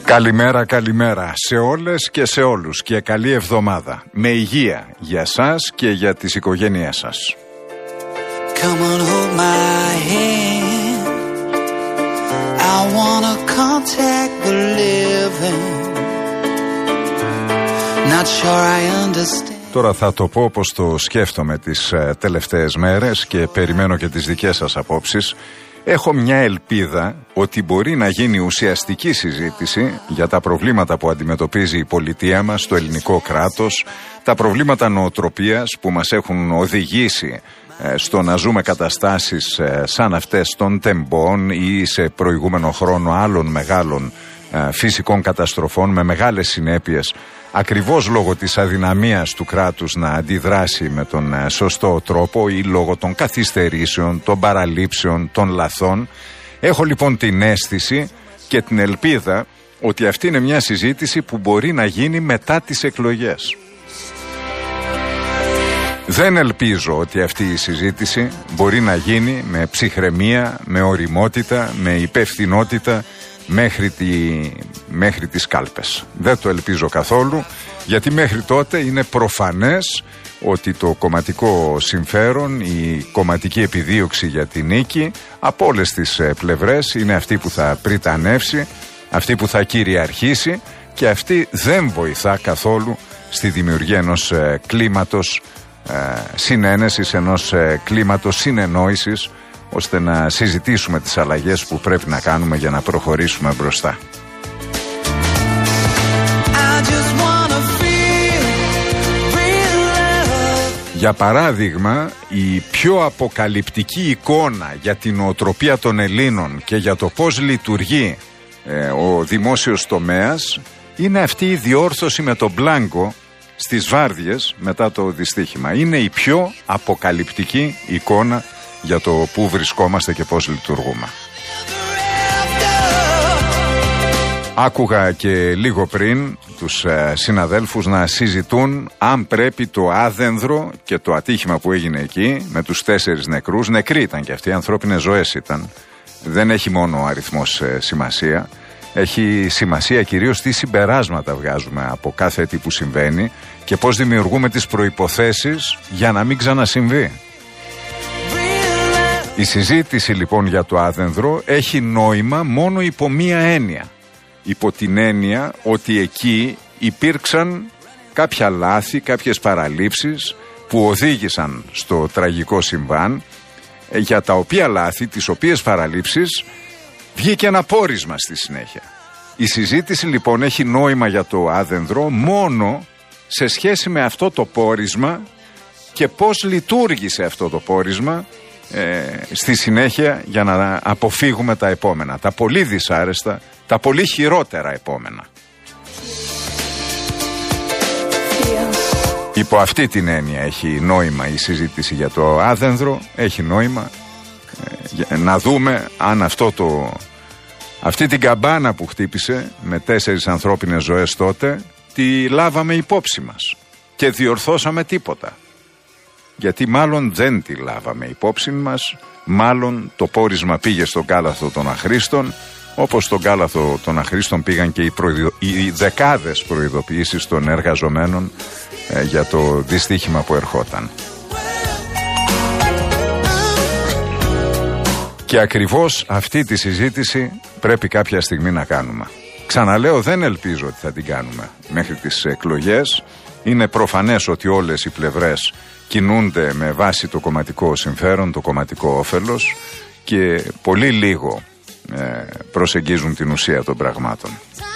Καλημέρα, καλημέρα σε όλες και σε όλους και καλή εβδομάδα. Με υγεία για σας και για τις οικογένειές σας. Come on, hold my hand. I wanna contact the living. Not sure I understand. Τώρα θα το πω όπως το σκέφτομαι τις τελευταίες μέρες και περιμένω και τις δικές σας απόψεις. Έχω μια ελπίδα ότι μπορεί να γίνει ουσιαστική συζήτηση για τα προβλήματα που αντιμετωπίζει η πολιτεία μας, το ελληνικό κράτος, τα προβλήματα νοοτροπίας που μας έχουν οδηγήσει στο να ζούμε καταστάσεις σαν αυτές των τεμπών ή σε προηγούμενο χρόνο άλλων μεγάλων φυσικών καταστροφών με μεγάλες συνέπειες, ακριβώς λόγω της αδυναμίας του κράτους να αντιδράσει με τον σωστό τρόπο ή λόγω των καθυστερήσεων, των παραλήψεων, των λαθών. Έχω λοιπόν την αίσθηση και την ελπίδα ότι αυτή είναι μια συζήτηση που μπορεί να γίνει μετά τις εκλογές. Δεν ελπίζω ότι αυτή η συζήτηση μπορεί να γίνει με ψυχραιμία, με ωριμότητα, με υπευθυνότητα μέχρι τις κάλπες. Δεν το ελπίζω καθόλου, γιατί μέχρι τότε είναι προφανές ότι το κομματικό συμφέρον, η κομματική επιδίωξη για την νίκη από όλες τις πλευρές είναι αυτή που θα πριτανεύσει, αυτή που θα κυριαρχήσει και αυτή δεν βοηθά καθόλου στη δημιουργία ενός κλίματος συνένεσης, ενός κλίματος συνεννόησης, ώστε να συζητήσουμε τις αλλαγές που πρέπει να κάνουμε για να προχωρήσουμε μπροστά. Για παράδειγμα, η πιο αποκαλυπτική εικόνα για την νοοτροπία των Ελλήνων και για το πώς λειτουργεί ο δημόσιος τομέας είναι αυτή η διόρθωση με τον μπλάνκο στις βάρδιες μετά το δυστύχημα. Είναι η πιο αποκαλυπτική εικόνα για το πού βρισκόμαστε και πώς λειτουργούμε. Άκουγα και λίγο πριν τους συναδέλφους να συζητούν αν πρέπει το άδενδρο και το ατύχημα που έγινε εκεί με τους 4 νεκρούς, νεκροί ήταν και αυτοί, ανθρώπινες ζωές ήταν. Δεν έχει μόνο ο αριθμός σημασία, έχει σημασία κυρίως τι συμπεράσματα βγάζουμε από κάθε τι που συμβαίνει και πώς δημιουργούμε τις προϋποθέσεις για να μην ξανασυμβεί. Η συζήτηση λοιπόν για το άδενδρο έχει νόημα μόνο υπό μία έννοια. Υπό την έννοια ότι εκεί υπήρξαν κάποια λάθη, κάποιες παραλήψεις που οδήγησαν στο τραγικό συμβάν, για τα οποία λάθη, τις οποίες παραλήψεις βγήκε ένα πόρισμα στη συνέχεια. Η συζήτηση λοιπόν έχει νόημα για το άδενδρο μόνο σε σχέση με αυτό το πόρισμα και πώς λειτουργήσε αυτό το πόρισμα στη συνέχεια για να αποφύγουμε τα επόμενα, τα πολύ δυσάρεστα, τα πολύ χειρότερα επόμενα. Υπό αυτή την έννοια έχει νόημα η συζήτηση για το άδενδρο, έχει νόημα να δούμε αν αυτή την καμπάνα που χτύπησε με 4 ανθρώπινες ζωές τότε τη λάβαμε υπόψη μας και διορθώσαμε τίποτα. Γιατί μάλλον δεν τη λάβαμε υπόψη μας, μάλλον το πόρισμα πήγε στον κάλαθο των αχρήστων, όπως στον κάλαθο των αχρήστων πήγαν και οι δεκάδες προειδοποιήσεις των εργαζομένων για το δυστύχημα που ερχόταν. Και ακριβώς αυτή τη συζήτηση πρέπει κάποια στιγμή να κάνουμε. Ξαναλέω, δεν ελπίζω ότι θα την κάνουμε μέχρι τις εκλογές. Είναι προφανές ότι όλες οι πλευρές κινούνται με βάση το κομματικό συμφέρον, το κομματικό όφελος και πολύ λίγο προσεγγίζουν την ουσία των πραγμάτων.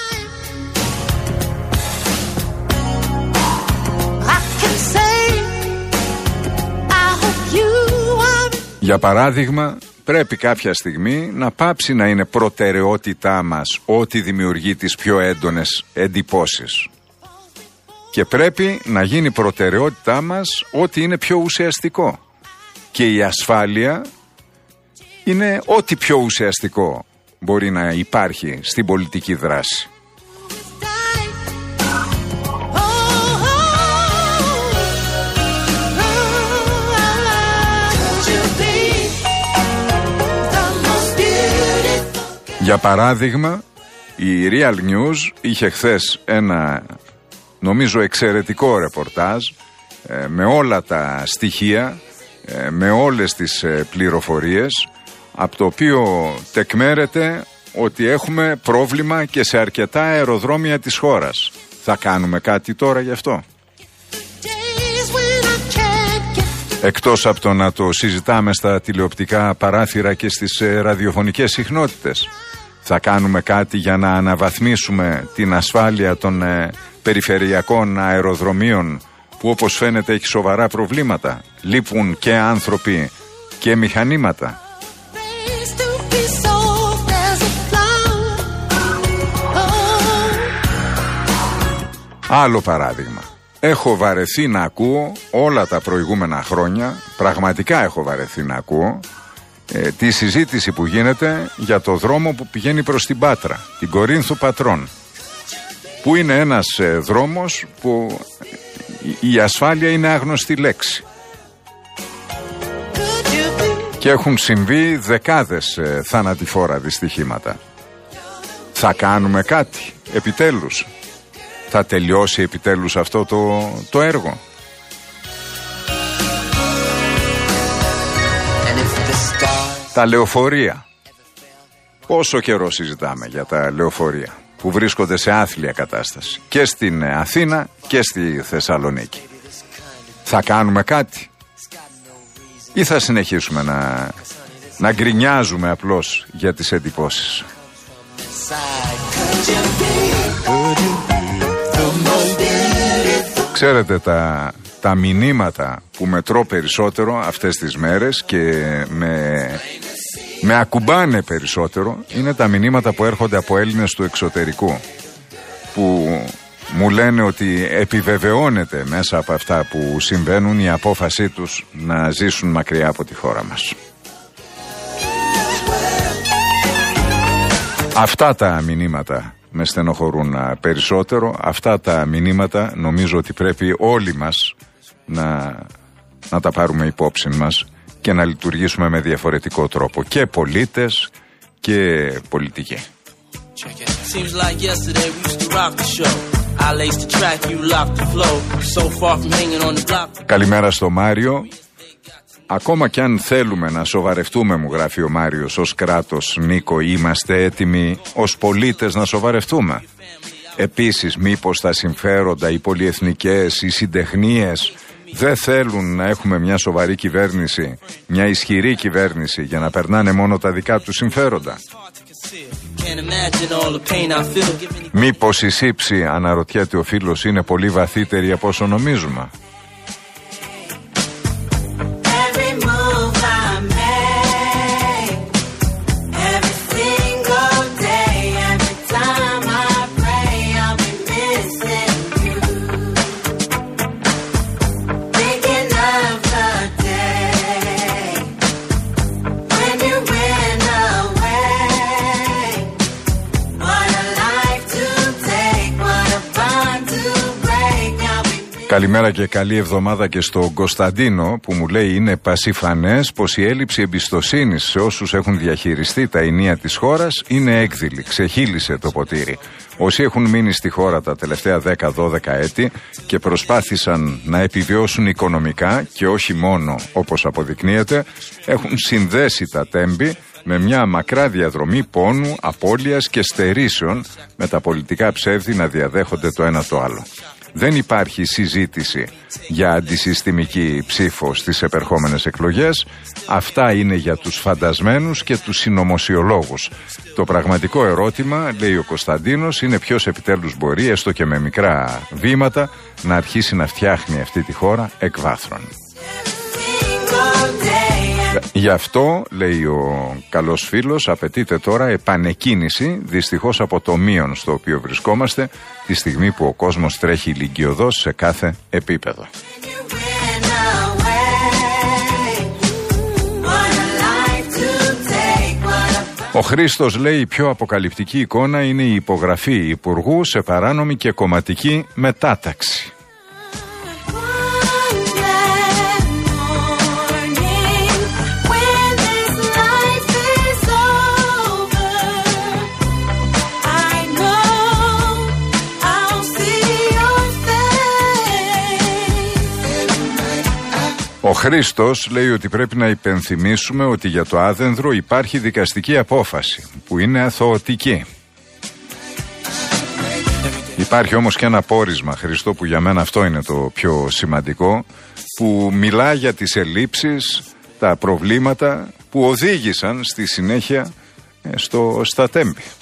Για παράδειγμα, πρέπει κάποια στιγμή να πάψει να είναι προτεραιότητά μας ό,τι δημιουργεί τις πιο έντονες εντυπώσεις. Και πρέπει να γίνει προτεραιότητά μας ό,τι είναι πιο ουσιαστικό. Και η ασφάλεια είναι ό,τι πιο ουσιαστικό μπορεί να υπάρχει στην πολιτική δράση. Για παράδειγμα, Η Real News είχε χθες ένα νομίζω εξαιρετικό ρεπορτάζ με όλα τα στοιχεία, με όλες τις πληροφορίες, από το οποίο τεκμέρεται ότι έχουμε πρόβλημα και σε αρκετά αεροδρόμια της χώρας. Θα κάνουμε κάτι τώρα γι' αυτό? Εκτός από το να το συζητάμε στα τηλεοπτικά παράθυρα και στις ραδιοφωνικές συχνότητες, θα κάνουμε κάτι για να αναβαθμίσουμε την ασφάλεια των περιφερειακών αεροδρομίων, που όπως φαίνεται έχει σοβαρά προβλήματα? Λείπουν και άνθρωποι και μηχανήματα. Άλλο παράδειγμα. Έχω βαρεθεί να ακούω όλα τα προηγούμενα χρόνια, πραγματικά έχω βαρεθεί να ακούω τη συζήτηση που γίνεται για το δρόμο που πηγαίνει προς την Πάτρα, την Κορίνθου Πατρών, που είναι ένας δρόμος που η ασφάλεια είναι άγνωστη λέξη και έχουν συμβεί δεκάδες θανατηφόρα δυστυχήματα. Θα κάνουμε κάτι επιτέλους? Θα τελειώσει επιτέλους αυτό το έργο? Τα λεωφορεία. Πόσο καιρό συζητάμε για τα λεωφορεία που βρίσκονται σε άθλια κατάσταση και στην Αθήνα και στη Θεσσαλονίκη? Θα κάνουμε κάτι ή θα συνεχίσουμε να γκρινιάζουμε απλώς για τις εντυπώσεις? Ξέρετε, τα μηνύματα που μετρώ περισσότερο αυτές τις μέρες και με ακουμπάνε περισσότερο είναι τα μηνύματα που έρχονται από Έλληνες του εξωτερικού, που μου λένε ότι επιβεβαιώνεται μέσα από αυτά που συμβαίνουν η απόφασή τους να ζήσουν μακριά από τη χώρα μας. Αυτά τα μηνύματα με στενοχωρούν περισσότερο. Αυτά τα μηνύματα νομίζω ότι πρέπει όλοι μας να τα πάρουμε υπόψη μας και να λειτουργήσουμε με διαφορετικό τρόπο, και πολίτες και πολιτικοί. Καλημέρα στο Μάριο. Ακόμα κι αν θέλουμε να σοβαρευτούμε, μου γράφει ο Μάριος, ως κράτος, Νίκο, είμαστε έτοιμοι ως πολίτες να σοβαρευτούμε? Επίσης, μήπως τα συμφέροντα, οι πολυεθνικές, οι συντεχνίες δεν θέλουν να έχουμε μια σοβαρή κυβέρνηση, μια ισχυρή κυβέρνηση, για να περνάνε μόνο τα δικά τους συμφέροντα? Μήπως η σύψη, αναρωτιέται ο φίλος, είναι πολύ βαθύτερη από όσο νομίζουμε? Καλημέρα και καλή εβδομάδα και στον Κωνσταντίνο, που μου λέει είναι πασιφανές πως η έλλειψη εμπιστοσύνης σε όσους έχουν διαχειριστεί τα ηνία της χώρας είναι έκδηλη. Ξεχύλισε το ποτήρι. Όσοι έχουν μείνει στη χώρα τα τελευταία 10-12 έτη και προσπάθησαν να επιβιώσουν οικονομικά και όχι μόνο όπως αποδεικνύεται, έχουν συνδέσει τα τέμπη με μια μακρά διαδρομή πόνου, απώλειας και στερήσεων, με τα πολιτικά ψεύδη να διαδέχονται το ένα το άλλο. Δεν υπάρχει συζήτηση για αντισυστημική ψήφο στις επερχόμενες εκλογές. Αυτά είναι για τους φαντασμένους και τους συνωμοσιολόγους. Το πραγματικό ερώτημα, λέει ο Κωνσταντίνος, είναι ποιος επιτέλους μπορεί, έστω και με μικρά βήματα, να αρχίσει να φτιάχνει αυτή τη χώρα εκ βάθρων. Γι' αυτό, λέει ο καλός φίλος, απαιτείται τώρα επανεκκίνηση, δυστυχώς από το μείον στο οποίο βρισκόμαστε, τη στιγμή που ο κόσμος τρέχει ηλικιωδώς σε κάθε επίπεδο. Ο Χρήστος λέει: η πιο αποκαλυπτική εικόνα είναι η υπογραφή υπουργού σε παράνομη και κομματική μετάταξη. Χρήστος λέει ότι πρέπει να υπενθυμίσουμε ότι για το Άδενδρο υπάρχει δικαστική απόφαση που είναι αθωωτική. Υπάρχει όμως και ένα πόρισμα, Χριστό, που για μένα αυτό είναι το πιο σημαντικό, που μιλά για τις ελλείψεις, τα προβλήματα που οδήγησαν στη συνέχεια στα Τέμπη.